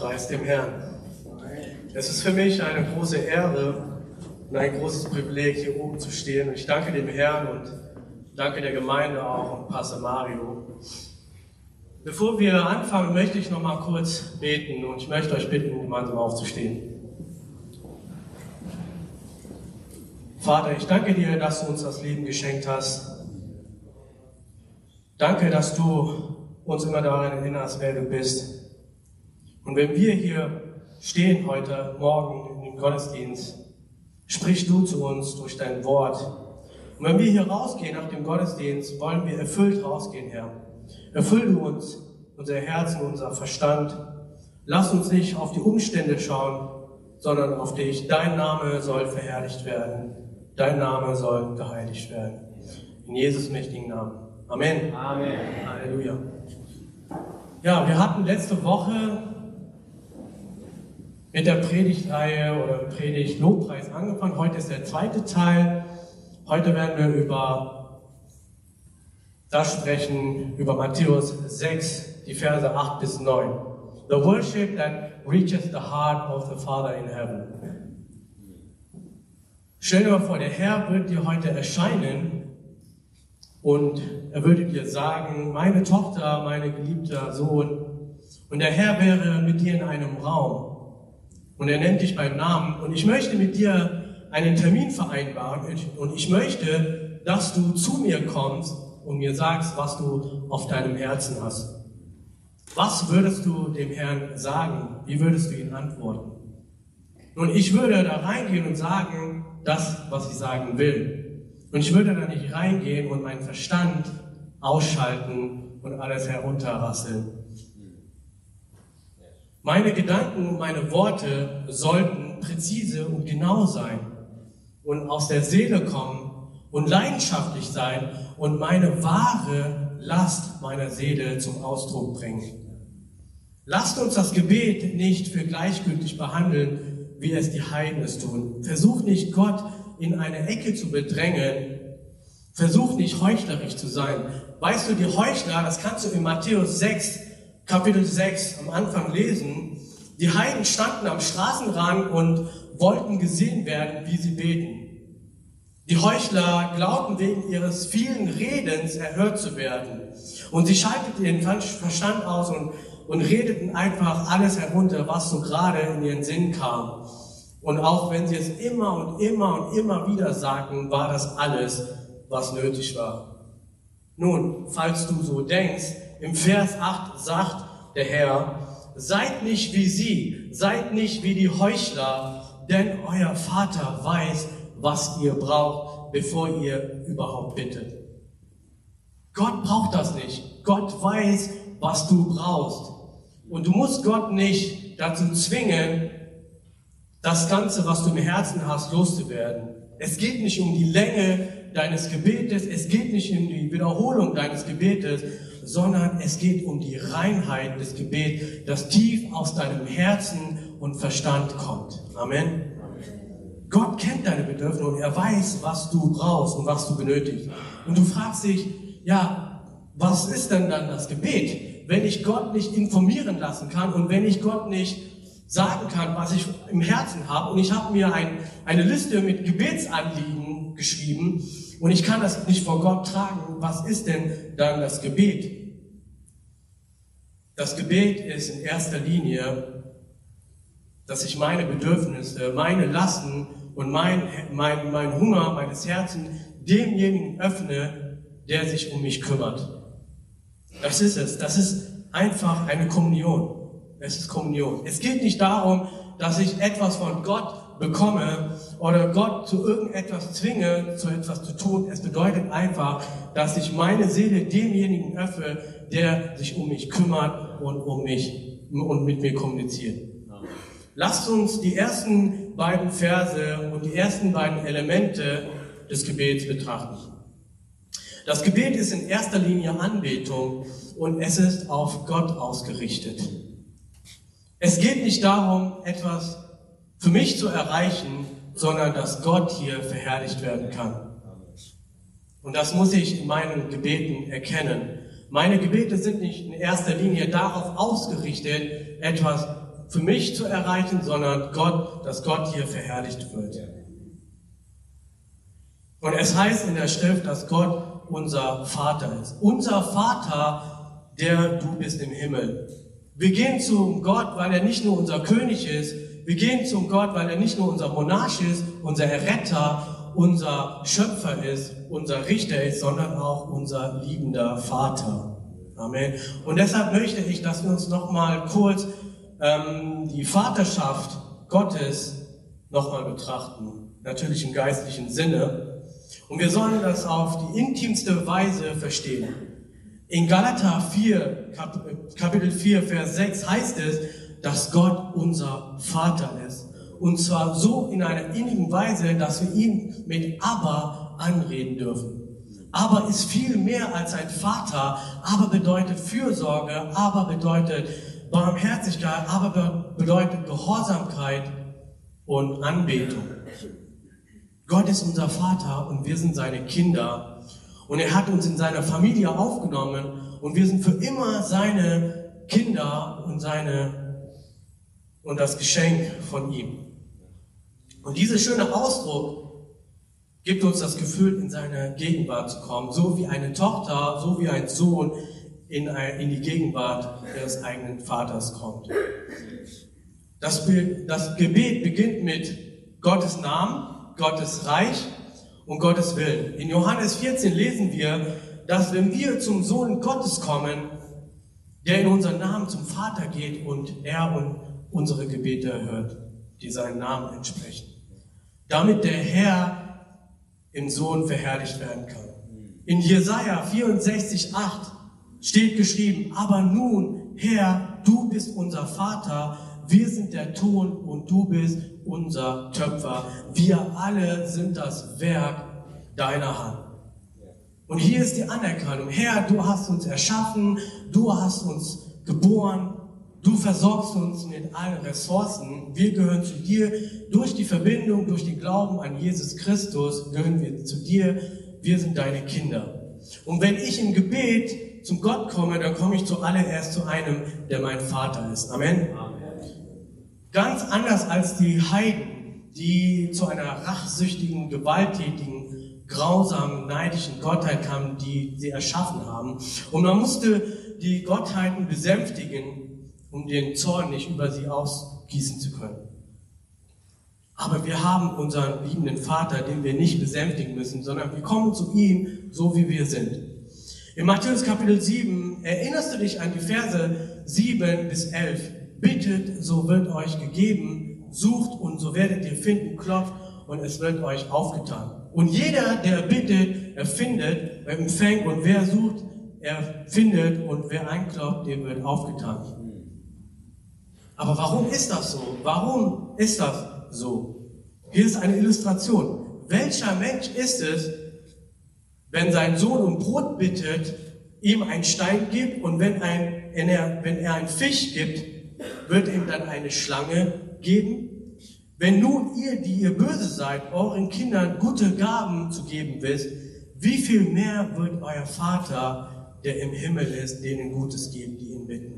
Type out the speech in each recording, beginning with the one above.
Preis dem Herrn. Es ist für mich eine große Ehre und ein großes Privileg, hier oben zu stehen. Und ich danke dem Herrn und danke der Gemeinde auch und Pastor Mario. Bevor wir anfangen, möchte ich noch mal kurz beten und ich möchte euch bitten, gemeinsam aufzustehen. Vater, ich danke dir, dass du uns das Leben geschenkt hast. Danke, dass du uns immer daran erinnerst, wer du bist. Und wenn wir hier stehen heute Morgen im Gottesdienst, sprich du zu uns durch dein Wort. Und wenn wir hier rausgehen nach dem Gottesdienst, wollen wir erfüllt rausgehen, Herr. Erfüll du uns, unser Herz und unser Verstand. Lass uns nicht auf die Umstände schauen, sondern auf dich. Dein Name soll verherrlicht werden. Dein Name soll geheiligt werden. In Jesus mächtigen Namen. Amen. Amen. Halleluja. Ja, wir hatten letzte Woche mit der Predigtreihe oder Predigt-Lobpreis angefangen. Heute ist der zweite Teil. Heute werden wir über das sprechen, über Matthäus 6, die Verse 8 bis 9. The worship that reaches the heart of the Father in heaven. Stell dir mal vor, der Herr wird dir heute erscheinen und er würde dir sagen, meine Tochter, mein geliebter Sohn, und der Herr wäre mit dir in einem Raum und er nennt dich beim Namen und ich möchte mit dir einen Termin vereinbaren und ich möchte, dass du zu mir kommst und mir sagst, was du auf deinem Herzen hast. Was würdest du dem Herrn sagen? Wie würdest du ihn antworten? Nun, ich würde da reingehen und sagen, das, was ich sagen will. Und ich würde da nicht reingehen und meinen Verstand ausschalten und alles herunterrasseln. Meine Gedanken und meine Worte sollten präzise und genau sein und aus der Seele kommen und leidenschaftlich sein und meine wahre Last meiner Seele zum Ausdruck bringen. Lasst uns das Gebet nicht für gleichgültig behandeln, wie es die Heiden es tun. Versuch nicht, Gott in eine Ecke zu bedrängen. Versuch nicht, heuchlerisch zu sein. Weißt du, die Heuchler, das kannst du in Matthäus 6, Kapitel 6 am Anfang lesen. Die Heiden standen am Straßenrand und wollten gesehen werden, wie sie beten. Die Heuchler glaubten wegen ihres vielen Redens erhört zu werden. Und sie schalteten ihren Verstand aus und redeten einfach alles herunter, was so gerade in ihren Sinn kam. Und auch wenn sie es immer und immer und immer wieder sagten, war das alles, was nötig war. Nun, falls du so denkst, im Vers 8 sagt der Herr, seid nicht wie sie, seid nicht wie die Heuchler, denn euer Vater weiß, was ihr braucht, bevor ihr überhaupt bittet. Gott braucht das nicht. Gott weiß, was du brauchst. Und du musst Gott nicht dazu zwingen, das Ganze, was du im Herzen hast, loszuwerden. Es geht nicht um die Länge deines Gebetes, es geht nicht um die Wiederholung deines Gebetes, sondern es geht um die Reinheit des Gebets, das tief aus deinem Herzen und Verstand kommt. Amen. Gott kennt deine Bedürfnisse und er weiß, was du brauchst und was du benötigst. Und du fragst dich, ja, was ist denn dann das Gebet, wenn ich Gott nicht informieren lassen kann und wenn ich Gott nicht sagen kann, was ich im Herzen habe. Und ich habe mir eine Liste mit Gebetsanliegen geschrieben und ich kann das nicht vor Gott tragen. Was ist denn dann das Gebet? Das Gebet ist in erster Linie, dass ich meine Bedürfnisse, meine Lasten und mein Hunger meines Herzens demjenigen öffne, der sich um mich kümmert. Das ist es. Das ist einfach eine Kommunion. Es ist Kommunion. Es geht nicht darum, dass ich etwas von Gott bekomme oder Gott zu irgendetwas zwinge, zu etwas zu tun. Es bedeutet einfach, dass ich meine Seele demjenigen öffne, der sich um mich kümmert und mit mir kommuniziert. Lasst uns die ersten beiden Verse und die ersten beiden Elemente des Gebets betrachten. Das Gebet ist in erster Linie Anbetung und es ist auf Gott ausgerichtet. Es geht nicht darum, etwas für mich zu erreichen, sondern dass Gott hier verherrlicht werden kann. Und das muss ich in meinen Gebeten erkennen. Meine Gebete sind nicht in erster Linie darauf ausgerichtet, etwas für mich zu erreichen, sondern Gott, dass Gott hier verherrlicht wird. Und es heißt in der Schrift, dass Gott unser Vater ist. Unser Vater, der du bist im Himmel. Wir gehen zum Gott, weil er nicht nur unser König ist. Wir gehen zum Gott, weil er nicht nur unser Monarch ist, unser Erretter, unser Schöpfer ist, unser Richter ist, sondern auch unser liebender Vater. Amen. Und deshalb möchte ich, dass wir uns nochmal kurz die Vaterschaft Gottes nochmal betrachten. Natürlich im geistlichen Sinne. Und wir sollen das auf die intimste Weise verstehen. In Galater 4, Kapitel 4, Vers 6 heißt es, dass Gott unser Vater ist. Und zwar so in einer innigen Weise, dass wir ihn mit Abba anreden dürfen. Abba ist viel mehr als ein Vater. Abba bedeutet Fürsorge, Abba bedeutet Barmherzigkeit, Abba bedeutet Gehorsamkeit und Anbetung. Gott ist unser Vater und wir sind seine Kinder. Und er hat uns in seiner Familie aufgenommen und wir sind für immer seine Kinder und das Geschenk von ihm. Und dieser schöne Ausdruck gibt uns das Gefühl, in seine Gegenwart zu kommen, so wie eine Tochter, so wie ein Sohn in die Gegenwart ihres eigenen Vaters kommt. Das Gebet beginnt mit Gottes Namen, Gottes Reich und Gottes Willen. In Johannes 14 lesen wir, dass wenn wir zum Sohn Gottes kommen, der in unseren Namen zum Vater geht und er unsere Gebete erhört, die seinen Namen entsprechen. Damit der Herr im Sohn verherrlicht werden kann. In Jesaja 64,8 steht geschrieben, aber nun, Herr, du bist unser Vater, wir sind der Ton und du bist unser Töpfer. Wir alle sind das Werk deiner Hand. Und hier ist die Anerkennung. Herr, du hast uns erschaffen, du hast uns geboren, du versorgst uns mit allen Ressourcen. Wir gehören zu dir durch die Verbindung, durch den Glauben an Jesus Christus, gehören wir zu dir. Wir sind deine Kinder. Und wenn ich im Gebet zum Gott komme, dann komme ich zuallererst zu einem, der mein Vater ist. Amen. Ganz anders als die Heiden, die zu einer rachsüchtigen, gewalttätigen, grausamen, neidischen Gottheit kamen, die sie erschaffen haben. Und man musste die Gottheiten besänftigen, um den Zorn nicht über sie ausgießen zu können. Aber wir haben unseren liebenden Vater, den wir nicht besänftigen müssen, sondern wir kommen zu ihm, so wie wir sind. In Matthäus Kapitel 7 erinnerst du dich an die Verse 7 bis 11. Bittet, so wird euch gegeben, sucht und so werdet ihr finden, klopft und es wird euch aufgetan. Und jeder, der bittet, er findet, wer empfängt und wer sucht, er findet und wer einklopft, dem wird aufgetan. Aber warum ist das so? Warum ist das so? Hier ist eine Illustration. Welcher Mensch ist es, wenn sein Sohn um Brot bittet, ihm einen Stein gibt und wenn er einen Fisch gibt, wird ihm dann eine Schlange geben? Wenn nun ihr, die ihr böse seid, euren Kindern gute Gaben zu geben wisst, wie viel mehr wird euer Vater, der im Himmel ist, denen Gutes geben, die ihn bitten?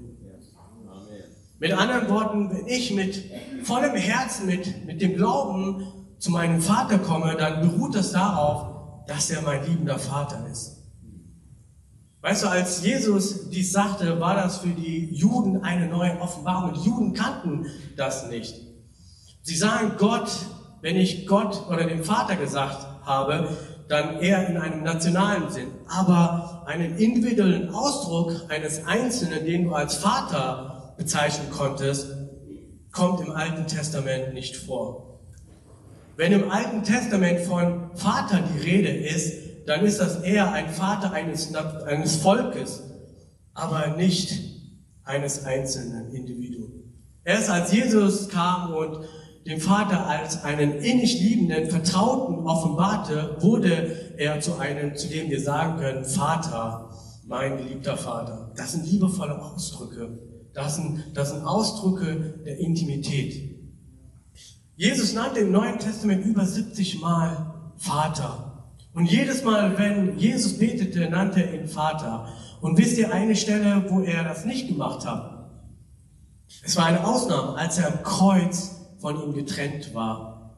Mit anderen Worten, wenn ich mit vollem Herzen, mit dem Glauben zu meinem Vater komme, dann beruht das darauf, dass er mein liebender Vater ist. Weißt du, als Jesus dies sagte, war das für die Juden eine neue Offenbarung. Die Juden kannten das nicht. Sie sahen Gott, wenn ich Gott oder den Vater gesagt habe, dann eher in einem nationalen Sinn. Aber einen individuellen Ausdruck eines Einzelnen, den du als Vater bezeichnen konntest, kommt im Alten Testament nicht vor. Wenn im Alten Testament von Vater die Rede ist, dann ist das eher ein Vater eines Volkes, aber nicht eines einzelnen Individuums. Erst als Jesus kam und den Vater als einen innig liebenden, Vertrauten offenbarte, wurde er zu dem wir sagen können, Vater, mein geliebter Vater. Das sind liebevolle Ausdrücke. Das sind Ausdrücke der Intimität. Jesus nannte im Neuen Testament über 70 Mal Vater. Und jedes Mal, wenn Jesus betete, nannte er ihn Vater. Und wisst ihr eine Stelle, wo er das nicht gemacht hat? Es war eine Ausnahme, als er am Kreuz von ihm getrennt war.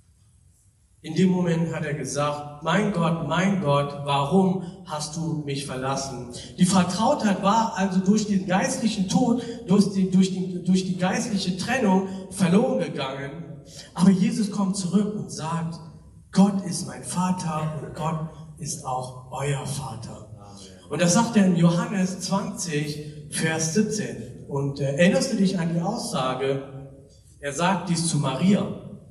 In dem Moment hat er gesagt, mein Gott, warum hast du mich verlassen? Die Vertrautheit war also durch den geistlichen Tod, durch die geistliche Trennung verloren gegangen. Aber Jesus kommt zurück und sagt, Gott ist mein Vater und Gott ist auch euer Vater. Und das sagt er in Johannes 20, Vers 17. Und erinnerst du dich an die Aussage? Er sagt dies zu Maria.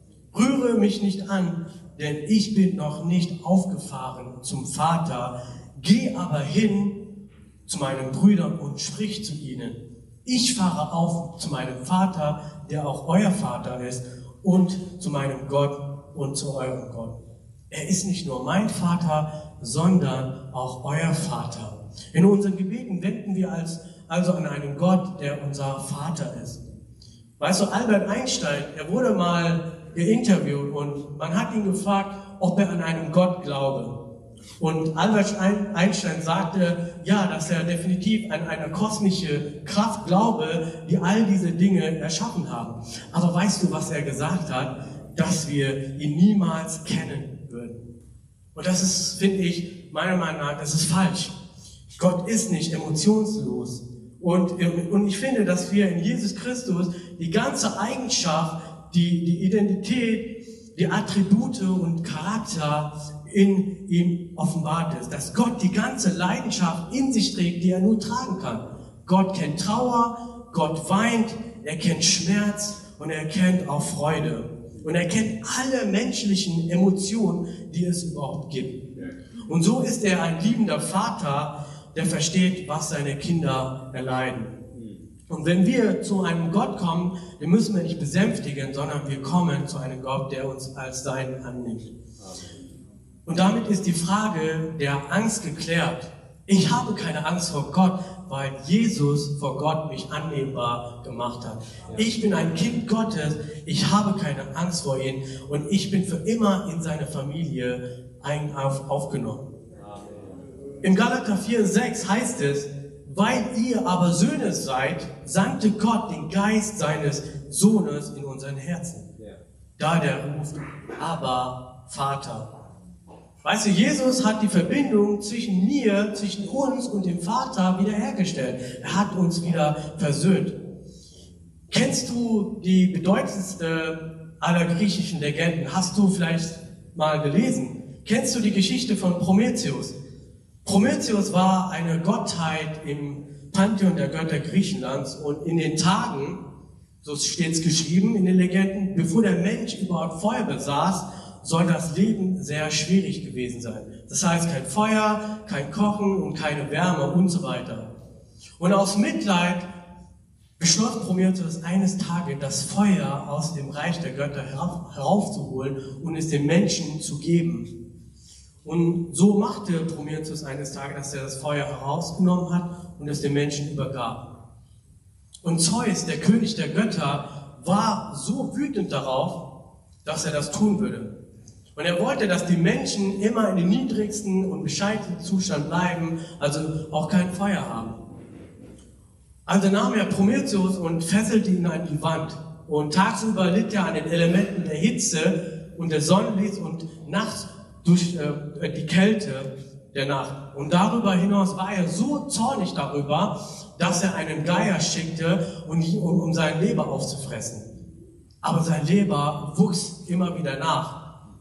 Rühre mich nicht an, denn ich bin noch nicht aufgefahren zum Vater. Geh aber hin zu meinen Brüdern und sprich zu ihnen. Ich fahre auf zu meinem Vater, der auch euer Vater ist, und zu meinem Gott und zu eurem Gott. Er ist nicht nur mein Vater, sondern auch euer Vater. In unseren Gebeten wenden wir also an einen Gott, der unser Vater ist. Weißt du, Albert Einstein, er wurde mal geinterviewt und man hat ihn gefragt, ob er an einen Gott glaube. Und Albert Einstein sagte, ja, dass er definitiv an eine kosmische Kraft glaube, die all diese Dinge erschaffen haben. Aber weißt du, was er gesagt hat? Dass wir ihn niemals kennen würden. Und das ist, finde ich, meiner Meinung nach, das ist falsch. Gott ist nicht emotionslos. Und ich finde, dass wir in Jesus Christus die ganze Eigenschaft, die Identität, die Attribute und Charakter in ihm offenbart ist. Dass Gott die ganze Leidenschaft in sich trägt, die er nur tragen kann. Gott kennt Trauer, Gott weint, er kennt Schmerz und er kennt auch Freude. Und er kennt alle menschlichen Emotionen, die es überhaupt gibt. Und so ist er ein liebender Vater, der versteht, was seine Kinder erleiden. Und wenn wir zu einem Gott kommen, den müssen wir nicht besänftigen, sondern wir kommen zu einem Gott, der uns als sein annimmt. Und damit ist die Frage der Angst geklärt. Ich habe keine Angst vor Gott, weil Jesus vor Gott mich annehmbar gemacht hat. Ich bin ein Kind Gottes, ich habe keine Angst vor ihm und ich bin für immer in seine Familie aufgenommen. Im Galater 4,6 heißt es, weil ihr aber Söhne seid, sandte Gott den Geist seines Sohnes in unseren Herzen. Da der ruft, aber Vater. Weißt du, Jesus hat die Verbindung zwischen mir, zwischen uns und dem Vater wiederhergestellt. Er hat uns wieder versöhnt. Kennst du die bedeutendste aller griechischen Legenden? Hast du vielleicht mal gelesen? Kennst du die Geschichte von Prometheus? Prometheus war eine Gottheit im Pantheon der Götter Griechenlands und in den Tagen, so steht es geschrieben in den Legenden, bevor der Mensch überhaupt Feuer besaß, soll das Leben sehr schwierig gewesen sein. Das heißt, kein Feuer, kein Kochen und keine Wärme und so weiter. Und aus Mitleid beschloss Prometheus eines Tages, das Feuer aus dem Reich der Götter heraufzuholen und es den Menschen zu geben. Und so machte Prometheus eines Tages, dass er das Feuer herausgenommen hat und es den Menschen übergab. Und Zeus, der König der Götter, war so wütend darauf, dass er das tun würde. Und er wollte, dass die Menschen immer in den niedrigsten und bescheidenen Zustand bleiben, also auch kein Feuer haben. Also nahm er Prometheus und fesselte ihn an die Wand. Und tagsüber litt er an den Elementen der Hitze und des Sonnenlichts und nachts durch die Kälte der Nacht. Und darüber hinaus war er so zornig darüber, dass er einen Geier schickte, um sein Leber aufzufressen. Aber sein Leber wuchs immer wieder nach.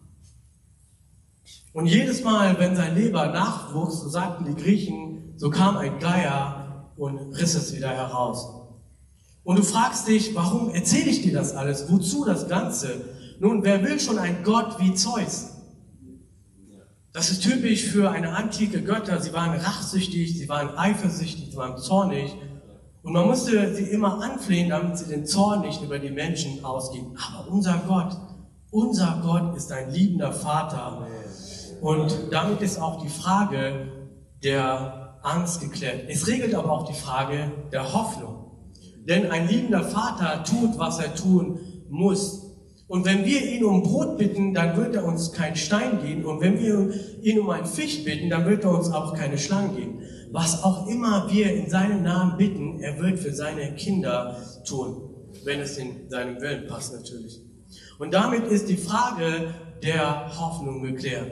Und jedes Mal, wenn sein Leber nachwuchs, so sagten die Griechen, so kam ein Geier und riss es wieder heraus. Und du fragst dich, warum erzähle ich dir das alles? Wozu das Ganze? Nun, wer will schon einen Gott wie Zeus? Das ist typisch für eine antike Götter. Sie waren rachsüchtig, sie waren eifersüchtig, sie waren zornig. Und man musste sie immer anflehen, damit sie den Zorn nicht über die Menschen ausgeben. Aber unser Gott ist ein liebender Vater. Und damit ist auch die Frage der Angst geklärt. Es regelt aber auch die Frage der Hoffnung. Denn ein liebender Vater tut, was er tun muss. Und wenn wir ihn um Brot bitten, dann wird er uns keinen Stein geben. Und wenn wir ihn um einen Fisch bitten, dann wird er uns auch keine Schlange geben. Was auch immer wir in seinem Namen bitten, er wird für seine Kinder tun, wenn es in seinem Willen passt natürlich. Und damit ist die Frage der Hoffnung geklärt.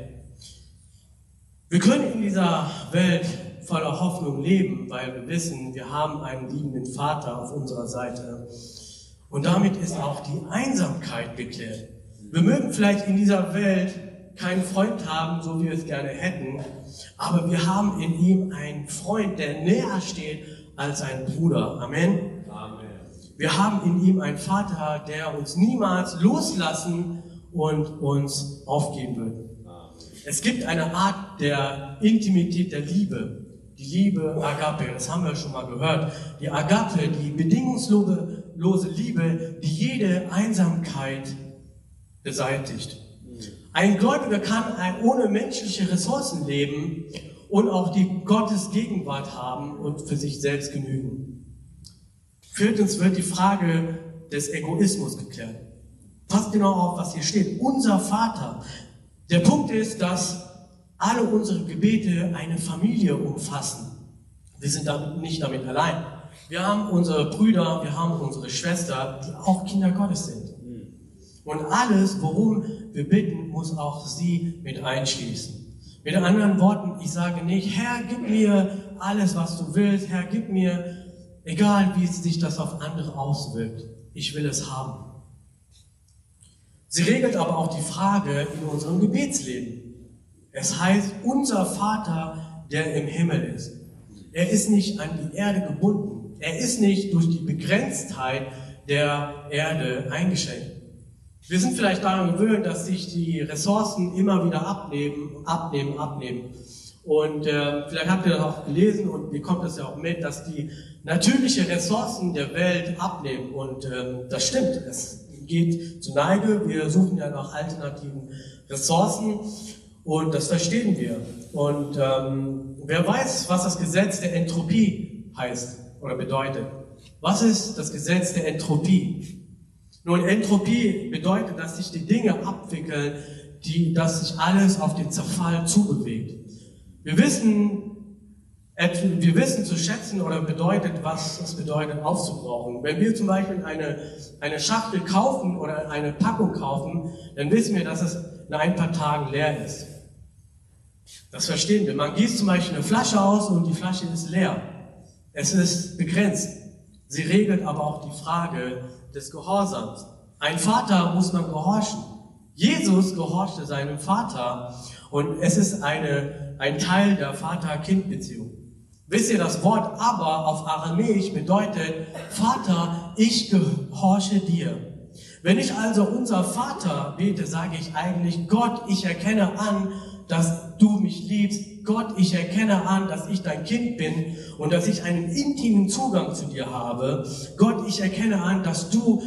Wir können in dieser Welt voller Hoffnung leben, weil wir wissen, wir haben einen liebenden Vater auf unserer Seite. Und damit ist auch die Einsamkeit geklärt. Wir mögen vielleicht in dieser Welt keinen Freund haben, so wie wir es gerne hätten, aber wir haben in ihm einen Freund, der näher steht als ein Bruder. Amen. Amen. Wir haben in ihm einen Vater, der uns niemals loslassen und uns aufgeben wird. Amen. Es gibt eine Art der Intimität der Liebe. Die Liebe Agape, das haben wir schon mal gehört. Die Agape, die bedingungslose Liebe, die jede Einsamkeit beseitigt. Ein Gläubiger kann ohne menschliche Ressourcen leben und auch die Gottes Gegenwart haben und für sich selbst genügen. Viertens wird die Frage des Egoismus geklärt. Passt genau auf, was hier steht. Unser Vater. Der Punkt ist, dass alle unsere Gebete eine Familie umfassen. Wir sind nicht damit allein. Wir haben unsere Brüder, wir haben unsere Schwester, die auch Kinder Gottes sind. Und alles, worum wir bitten, muss auch sie mit einschließen. Mit anderen Worten, ich sage nicht, Herr, gib mir alles, was du willst. Herr, gib mir, egal wie sich das auf andere auswirkt. Ich will es haben. Sie regelt aber auch die Frage in unserem Gebetsleben. Es heißt, unser Vater, der im Himmel ist. Er ist nicht an die Erde gebunden. Er ist nicht durch die Begrenztheit der Erde eingeschränkt. Wir sind vielleicht daran gewöhnt, dass sich die Ressourcen immer wieder abnehmen. Und vielleicht habt ihr das auch gelesen und ihr kommt das ja auch mit, dass die natürlichen Ressourcen der Welt abnehmen. Und das stimmt, es geht zur Neige. Wir suchen ja nach alternativen Ressourcen und das verstehen wir. Und wer weiß, was das Gesetz der Entropie heißt oder bedeutet. Was ist das Gesetz der Entropie? Nun, Entropie bedeutet, dass sich die Dinge abwickeln, dass sich alles auf den Zerfall zubewegt. Wir wissen zu schätzen oder was es bedeutet aufzubrauchen. Wenn wir zum Beispiel eine Schachtel kaufen oder eine Packung kaufen, dann wissen wir, dass es in ein paar Tagen leer ist. Das verstehen wir. Man gießt zum Beispiel eine Flasche aus und die Flasche ist leer. Es ist begrenzt. Sie regelt aber auch die Frage des Gehorsams. Ein Vater muss man gehorchen. Jesus gehorchte seinem Vater und es ist ein Teil der Vater-Kind-Beziehung. Wisst ihr, das Wort aber auf Aramäisch bedeutet, Vater, ich gehorche dir. Wenn ich also unser Vater bete, sage ich eigentlich, Gott, ich erkenne an, dass du mich liebst. Gott, ich erkenne an, dass ich dein Kind bin und dass ich einen intimen Zugang zu dir habe. Gott, ich erkenne an, dass du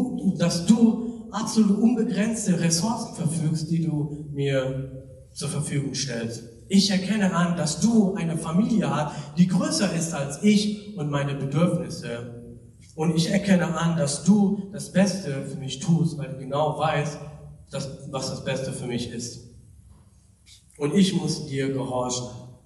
absolut unbegrenzte Ressourcen verfügst, die du mir zur Verfügung stellst. Ich erkenne an, dass du eine Familie hast, die größer ist als ich und meine Bedürfnisse. Und ich erkenne an, dass du das Beste für mich tust, weil du genau weißt, was das Beste für mich ist. Und ich muss dir gehorchen.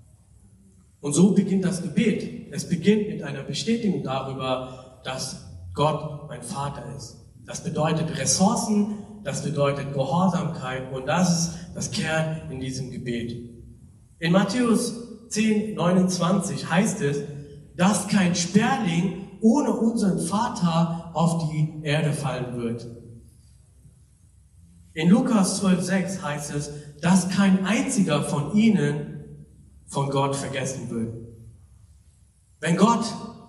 Und so beginnt das Gebet. Es beginnt mit einer Bestätigung darüber, dass Gott mein Vater ist. Das bedeutet Ressourcen, das bedeutet Gehorsamkeit und das ist das Kern in diesem Gebet. In Matthäus 10,29 heißt es, dass kein Sperling ohne unseren Vater auf die Erde fallen wird. In Lukas 12,6 heißt es, dass kein einziger von ihnen von Gott vergessen wird. Wenn Gott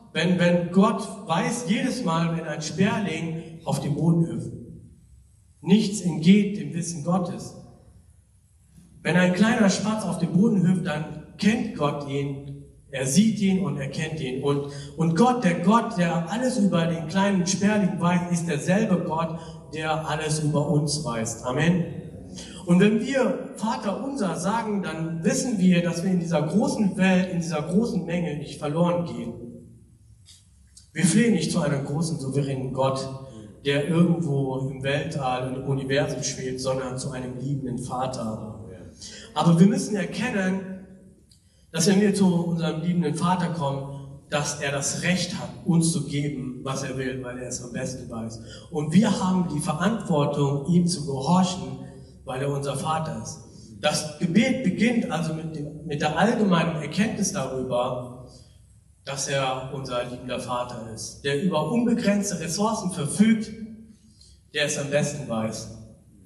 weiß jedes Mal, wenn ein Sperling auf dem Boden hüpft, nichts entgeht dem Wissen Gottes. Wenn ein kleiner Spatz auf dem Boden hüpft, dann kennt Gott ihn, er sieht ihn und er kennt ihn. Und Gott, der alles über den kleinen Sperling weiß, ist derselbe Gott, der alles über uns weiß. Amen. Und wenn wir Vater unser sagen, dann wissen wir, dass wir in dieser großen Welt, in dieser großen Menge nicht verloren gehen. Wir flehen nicht zu einem großen, souveränen Gott, der irgendwo im Weltall, im Universum schwebt, sondern zu einem liebenden Vater. Aber wir müssen erkennen, dass wenn wir zu unserem liebenden Vater kommen, dass er das Recht hat, uns zu geben, was er will, weil er es am besten weiß. Und wir haben die Verantwortung, ihm zu gehorchen, weil er unser Vater ist. Das Gebet beginnt also mit der allgemeinen Erkenntnis darüber, dass er unser liebender Vater ist, der über unbegrenzte Ressourcen verfügt, der es am besten weiß.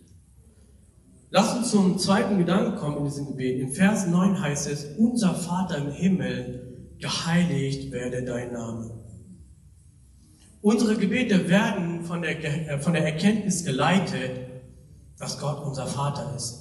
Lass uns zum zweiten Gedanken kommen in diesem Gebet. In Vers 9 heißt es, unser Vater im Himmel, geheiligt werde dein Name. Unsere Gebete werden von der Erkenntnis geleitet, dass Gott unser Vater ist.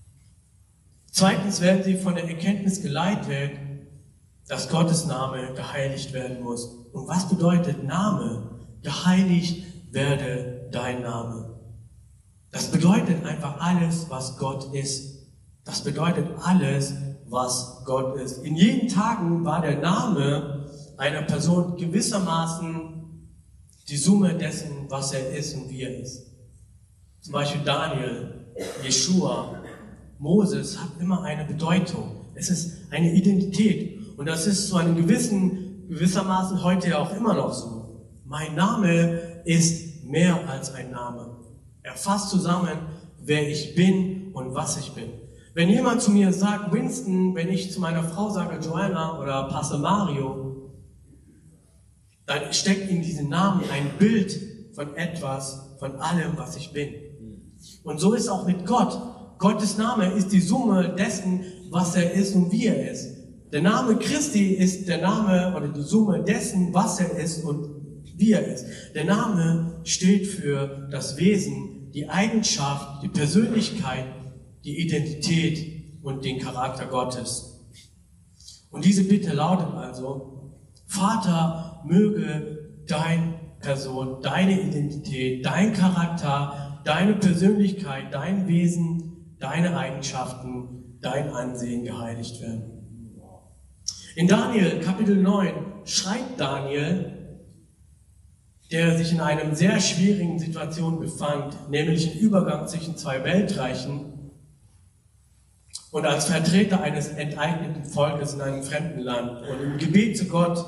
Zweitens werden sie von der Erkenntnis geleitet, dass Gottes Name geheiligt werden muss. Und was bedeutet Name? Geheiligt werde dein Name. Das bedeutet einfach alles, was Gott ist. Das bedeutet alles, was Gott ist. In jeden Tagen war der Name einer Person gewissermaßen die Summe dessen, was er ist und wie er ist. Zum Beispiel Daniel, Jeschua, Moses hat immer eine Bedeutung. Es ist eine Identität. Und das ist zu einem gewissermaßen heute ja auch immer noch so. Mein Name ist mehr als ein Name. Er fasst zusammen, wer ich bin und was ich bin. Wenn jemand zu mir sagt, Winston, wenn ich zu meiner Frau sage, Joanna oder Pastor Mario, dann steckt in diesen Namen ein Bild von etwas, von allem, was ich bin. Und so ist auch mit Gott. Gottes Name ist die Summe dessen, was er ist und wie er ist. Der Name Christi ist der Name oder die Summe dessen, was er ist und wie er ist. Der Name steht für das Wesen, die Eigenschaft, die Persönlichkeit, die Identität und den Charakter Gottes. Und diese Bitte lautet also, Vater, möge deine Person, deine Identität, dein Charakter, deine Persönlichkeit, dein Wesen, deine Eigenschaften, dein Ansehen geheiligt werden. In Daniel Kapitel 9 schreibt Daniel, der sich in einer sehr schwierigen Situation befand, nämlich im Übergang zwischen zwei Weltreichen und als Vertreter eines enteigneten Volkes in einem fremden Land. Und im Gebet zu Gott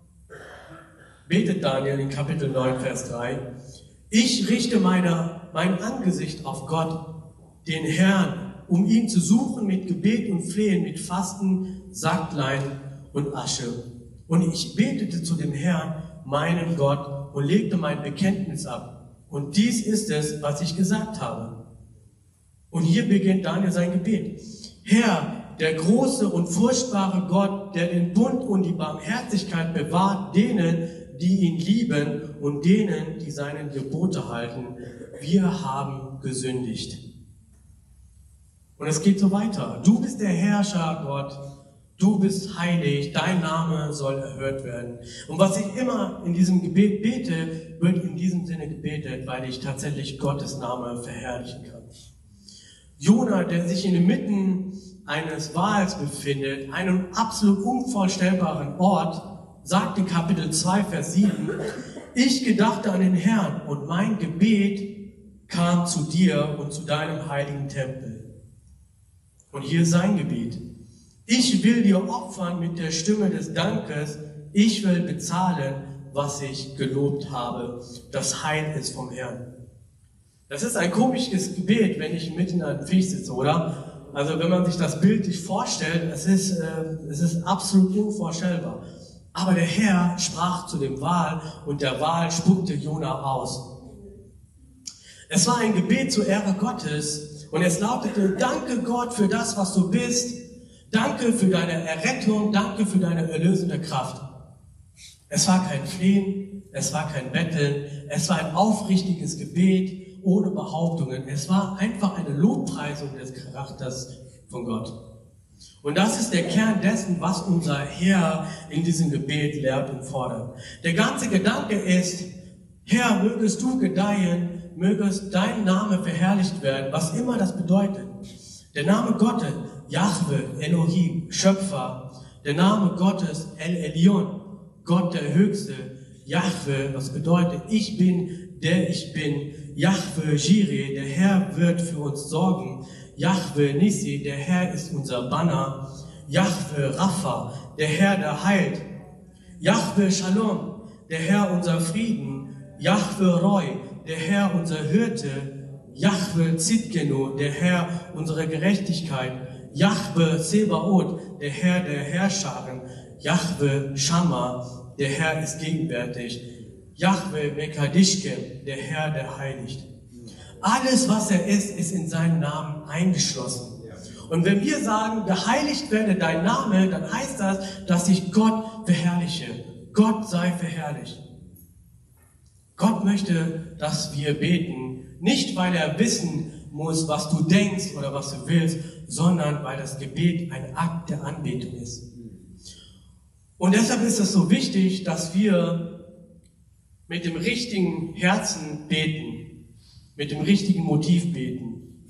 betet Daniel in Kapitel 9, Vers 3, ich richte mein Angesicht auf Gott, den Herrn, um ihn zu suchen mit Gebet und Flehen, mit Fasten, Sacklein und Asche. Und ich betete zu dem Herrn, meinem Gott, und legte mein Bekenntnis ab. Und dies ist es, was ich gesagt habe. Und hier beginnt Daniel sein Gebet. Herr, der große und furchtbare Gott, der den Bund und die Barmherzigkeit bewahrt, denen, die ihn lieben und denen, die seine Gebote halten, wir haben gesündigt. Und es geht so weiter. Du bist der Herrscher, Gott. Du bist heilig, dein Name soll erhört werden. Und was ich immer in diesem Gebet bete, wird in diesem Sinne gebetet, weil ich tatsächlich Gottes Name verherrlichen kann. Jona, der sich inmitten eines Wals befindet, einem absolut unvorstellbaren Ort, sagt in Kapitel 2, Vers 7, ich gedachte an den Herrn und mein Gebet kam zu dir und zu deinem heiligen Tempel. Und hier ist sein Gebet. Ich will dir opfern mit der Stimme des Dankes. Ich will bezahlen, was ich gelobt habe. Das Heil ist vom Herrn. Das ist ein komisches Gebet, wenn ich mitten in einem Viech sitze, oder? Also wenn man sich das bildlich vorstellt, es ist absolut unvorstellbar. Aber der Herr sprach zu dem Wal und der Wal spuckte Jona aus. Es war ein Gebet zur Ehre Gottes und es lautete, danke Gott für das, was du bist. Danke für deine Errettung, danke für deine erlösende Kraft. Es war kein Flehen, es war kein Betteln, es war ein aufrichtiges Gebet ohne Behauptungen. Es war einfach eine Lobpreisung des Charakters von Gott. Und das ist der Kern dessen, was unser Herr in diesem Gebet lehrt und fordert. Der ganze Gedanke ist, Herr, mögest du gedeihen, mögest dein Name verherrlicht werden, was immer das bedeutet. Der Name Gottes, Jahwe, Elohim, Schöpfer, der Name Gottes, El Elyon, Gott der Höchste, Jahwe, was bedeutet, ich bin, der ich bin, Jahwe Jireh, der Herr wird für uns sorgen, Jahwe Nissi, der Herr ist unser Banner, Jahwe Rapha, der Herr, der heilt. Jahwe Shalom, der Herr, unser Frieden. Jahwe Roi, der Herr, unser Hirte. Jahwe Tzidkenu, der Herr, unsere Gerechtigkeit. Jahwe Sebaot, der Herr der Herrscharen. Jahwe Shammah, der Herr ist gegenwärtig. Jahwe Mekadishke, der Herr, der heiligt. Alles, was er ist in seinen Namen eingeschlossen. Und wenn wir sagen, geheiligt werde dein Name, dann heißt das, dass ich Gott verherrliche. Gott sei verherrlicht. Gott möchte, dass wir beten, nicht weil er wissen muss, was du denkst oder was du willst, sondern weil das Gebet ein Akt der Anbetung ist. Und deshalb ist es so wichtig, dass wir mit dem richtigen Herzen beten, mit dem richtigen Motiv beten.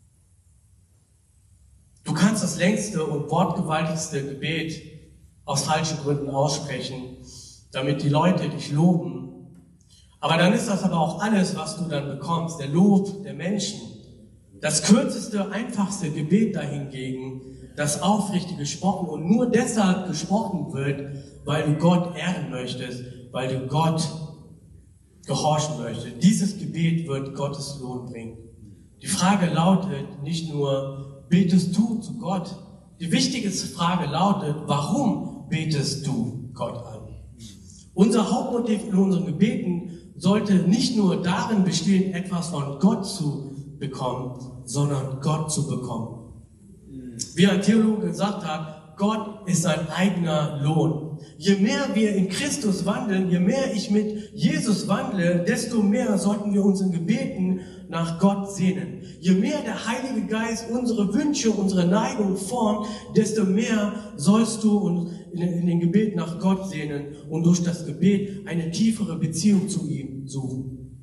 Du kannst das längste und wortgewaltigste Gebet aus falschen Gründen aussprechen, damit die Leute dich loben. Aber dann ist das aber auch alles, was du dann bekommst, der Lob der Menschen. Das kürzeste, einfachste Gebet dahingegen, das aufrichtig gesprochen und nur deshalb gesprochen wird, weil du Gott ehren möchtest, weil du Gott gehorchen möchtest. Dieses Gebet wird Gottes Lohn bringen. Die Frage lautet nicht nur, betest du zu Gott? Die wichtigste Frage lautet, warum betest du Gott an? Unser Hauptmotiv in unseren Gebeten sollte nicht nur darin bestehen, etwas von Gott zu bekommen, sondern Gott zu bekommen. Wie ein Theologe gesagt hat, Gott ist sein eigener Lohn. Je mehr wir in Christus wandeln, je mehr ich mit Jesus wandle, desto mehr sollten wir uns in Gebeten nach Gott sehnen. Je mehr der Heilige Geist unsere Wünsche, unsere Neigungen formt, desto mehr sollst du in den Gebet nach Gott sehnen und durch das Gebet eine tiefere Beziehung zu ihm suchen.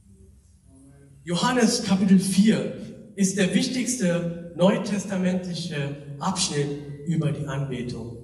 Johannes Kapitel 4 ist der wichtigste neutestamentliche Abschnitt über die Anbetung.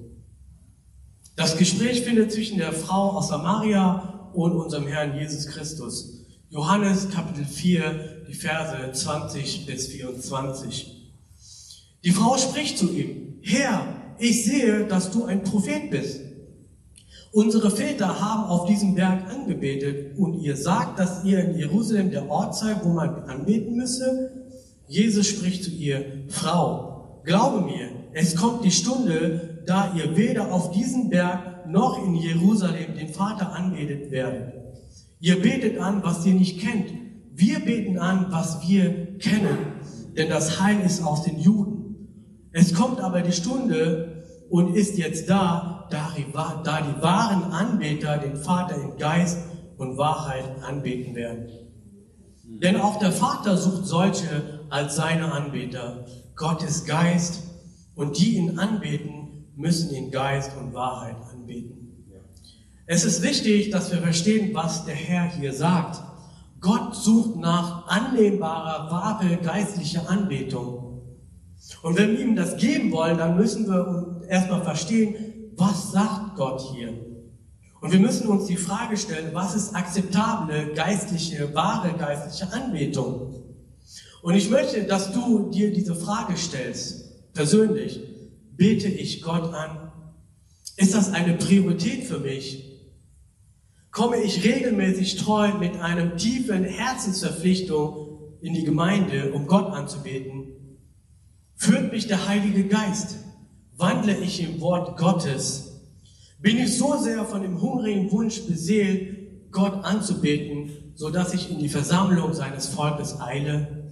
Das Gespräch findet zwischen der Frau aus Samaria und unserem Herrn Jesus Christus. Johannes Kapitel 4, die Verse 20 bis 24. Die Frau spricht zu ihm: Herr, ich sehe, dass du ein Prophet bist. Unsere Väter haben auf diesem Berg angebetet und ihr sagt, dass ihr in Jerusalem der Ort seid, wo man anbeten müsse. Jesus spricht zu ihr: Frau, glaube mir, es kommt die Stunde, da ihr weder auf diesem Berg noch in Jerusalem den Vater anbetet werdet. Ihr betet an, was ihr nicht kennt. Wir beten an, was wir kennen, denn das Heil ist aus den Juden. Es kommt aber die Stunde und ist jetzt da die wahren Anbeter den Vater in Geist und Wahrheit anbeten werden. Denn auch der Vater sucht solche als seine Anbeter. Gott ist Geist und die ihn anbeten, müssen ihn Geist und Wahrheit anbeten. Es ist wichtig, dass wir verstehen, was der Herr hier sagt. Gott sucht nach annehmbarer, wahre geistlicher Anbetung. Und wenn wir ihm das geben wollen, dann müssen wir erstmal verstehen, was sagt Gott hier? Und wir müssen uns die Frage stellen, was ist akzeptable, geistliche, wahre geistliche Anbetung? Und ich möchte, dass du dir diese Frage stellst, persönlich. Bete ich Gott an? Ist das eine Priorität für mich? Komme ich regelmäßig treu mit einem tiefen Herzensverpflichtung in die Gemeinde, um Gott anzubeten? Führt mich der Heilige Geist? Wandle ich im Wort Gottes? Bin ich so sehr von dem hungrigen Wunsch beseelt, Gott anzubeten, sodass ich in die Versammlung seines Volkes eile?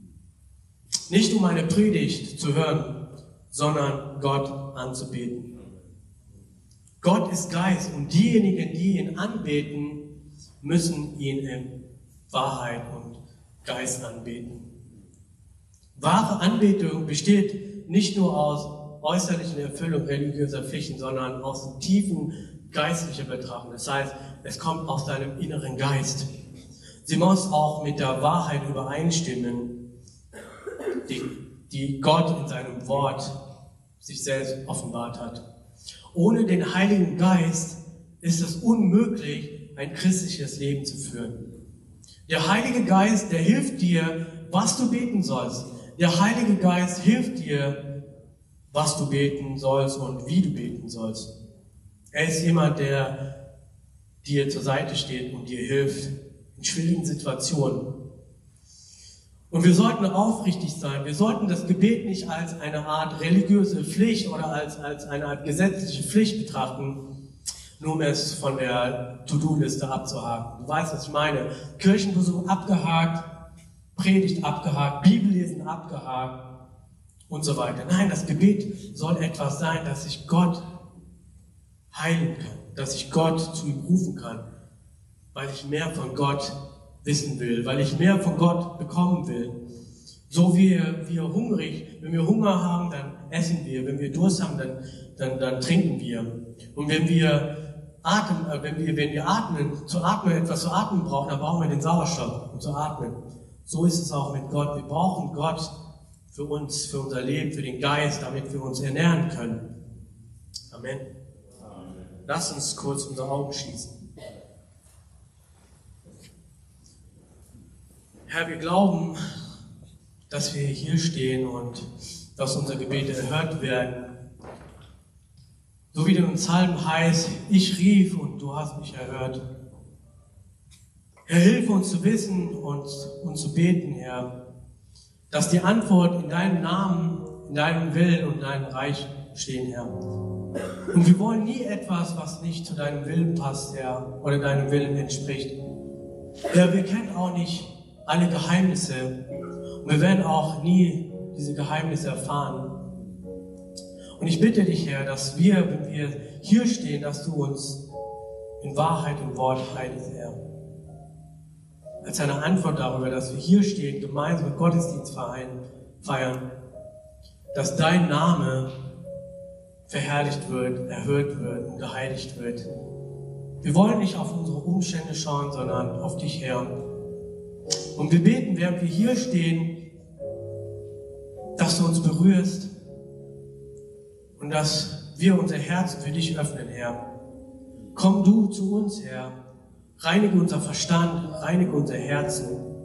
Nicht um eine Predigt zu hören, sondern Gott anzubeten. Gott ist Geist und diejenigen, die ihn anbeten, müssen ihn in Wahrheit und Geist anbeten. Wahre Anbetung besteht nicht nur aus äußerlichen Erfüllung religiöser Pflichten, sondern aus dem tiefen geistlichen Betrachten. Das heißt, es kommt aus deinem inneren Geist. Sie muss auch mit der Wahrheit übereinstimmen, die Gott in seinem Wort sich selbst offenbart hat. Ohne den Heiligen Geist ist es unmöglich, ein christliches Leben zu führen. Der Heilige Geist, der hilft dir, was du beten sollst. Der Heilige Geist hilft dir, was du beten sollst und wie du beten sollst. Er ist jemand, der dir zur Seite steht und dir hilft in schwierigen Situationen. Und wir sollten aufrichtig sein. Wir sollten das Gebet nicht als eine Art religiöse Pflicht oder als eine Art gesetzliche Pflicht betrachten, nur um es von der To-Do-Liste abzuhaken. Du weißt, was ich meine. Kirchenbesuch abgehakt, Predigt abgehakt, Bibellesen abgehakt und so weiter. Nein, das Gebet soll etwas sein, dass ich Gott heilen kann, dass ich Gott zu ihm rufen kann, weil ich mehr von Gott wissen will, weil ich mehr von Gott bekommen will. So wie wir hungrig, wenn wir Hunger haben, dann essen wir, wenn wir Durst haben, dann trinken wir. Und wenn wir atmen, etwas zu atmen brauchen, dann brauchen wir den Sauerstoff, um zu atmen. So ist es auch mit Gott. Wir brauchen Gott für uns, für unser Leben, für den Geist, damit wir uns ernähren können. Amen. Lass uns kurz unsere Augen schließen. Herr, wir glauben, dass wir hier stehen und dass unsere Gebete erhört werden. So wie in dem Psalm heißt, ich rief und du hast mich erhört. Herr, hilf uns zu wissen und zu beten, Herr, dass die Antwort in deinem Namen, in deinem Willen und deinem Reich stehen, Herr. Und wir wollen nie etwas, was nicht zu deinem Willen passt, Herr, oder deinem Willen entspricht. Herr, wir kennen auch nicht alle Geheimnisse und wir werden auch nie diese Geheimnisse erfahren. Und ich bitte dich, Herr, dass wir, wenn wir hier stehen, dass du uns in Wahrheit und Wort heilst, Herr. Als eine Antwort darüber, dass wir hier stehen, gemeinsam Gottesdienst feiern, dass dein Name verherrlicht wird, erhöht wird und geheiligt wird. Wir wollen nicht auf unsere Umstände schauen, sondern auf dich, Herr. Und wir beten, während wir hier stehen, dass du uns berührst und dass wir unser Herz für dich öffnen, Herr. Komm du zu uns, Herr. Reinige unser Verstand, reinige unser Herzen.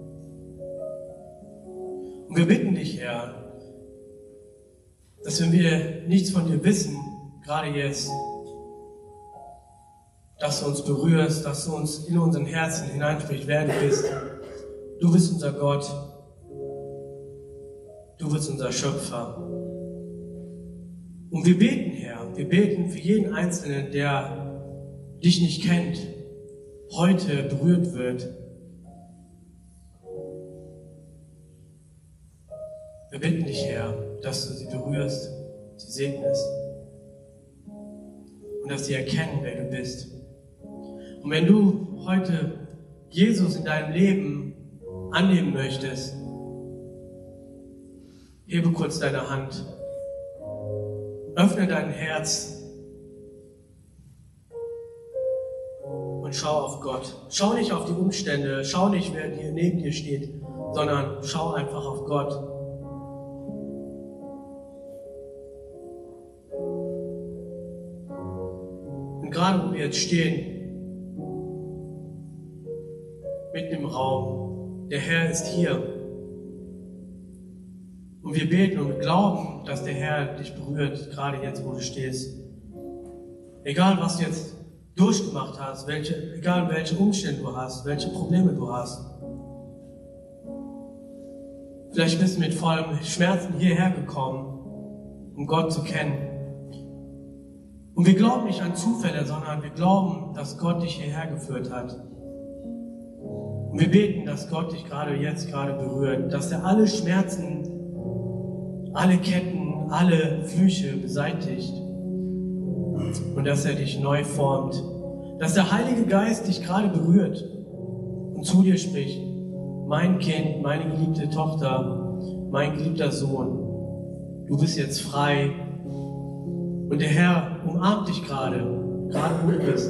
Und wir bitten dich, Herr, dass wenn wir nichts von dir wissen, gerade jetzt, dass du uns berührst, dass du uns in unseren Herzen hineinsprichst, wer du bist. Du bist unser Gott. Du bist unser Schöpfer. Und wir beten, Herr, wir beten für jeden Einzelnen, der dich nicht kennt, heute berührt wird. Wir bitten dich, Herr, dass du sie berührst, sie segnest und dass sie erkennen, wer du bist. Und wenn du heute Jesus in deinem Leben annehmen möchtest, hebe kurz deine Hand, öffne dein Herz und schau auf Gott. Schau nicht auf die Umstände, schau nicht, wer dir neben dir steht, sondern schau einfach auf Gott. Und gerade wo wir jetzt stehen, mitten im Raum, der Herr ist hier. Und wir beten und wir glauben, dass der Herr dich berührt, gerade jetzt, wo du stehst. Egal, was du jetzt durchgemacht hast, egal welche Umstände du hast, welche Probleme du hast. Vielleicht bist du mit vollem Schmerzen hierher gekommen, um Gott zu kennen. Und wir glauben nicht an Zufälle, sondern wir glauben, dass Gott dich hierher geführt hat. Und wir beten, dass Gott dich gerade berührt, dass er alle Schmerzen, alle Ketten, alle Flüche beseitigt und dass er dich neu formt, dass der Heilige Geist dich gerade berührt und zu dir spricht: Mein Kind, meine geliebte Tochter, mein geliebter Sohn, du bist jetzt frei. Und der Herr umarmt dich gerade wo du bist.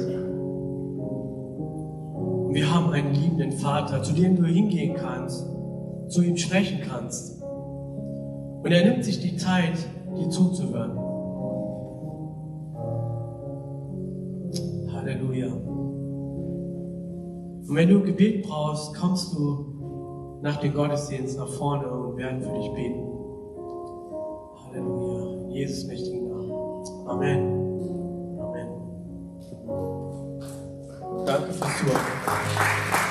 Und wir haben einen liebenden Vater, zu dem du hingehen kannst, zu ihm sprechen kannst. Und er nimmt sich die Zeit, dir zuzuhören. Halleluja. Und wenn du Gebet brauchst, kommst nach dem Gottesdienst nach vorne und werden für dich beten. Halleluja. Jesus mächtigen Namen. Amen. Amen. Danke fürs Zuhören.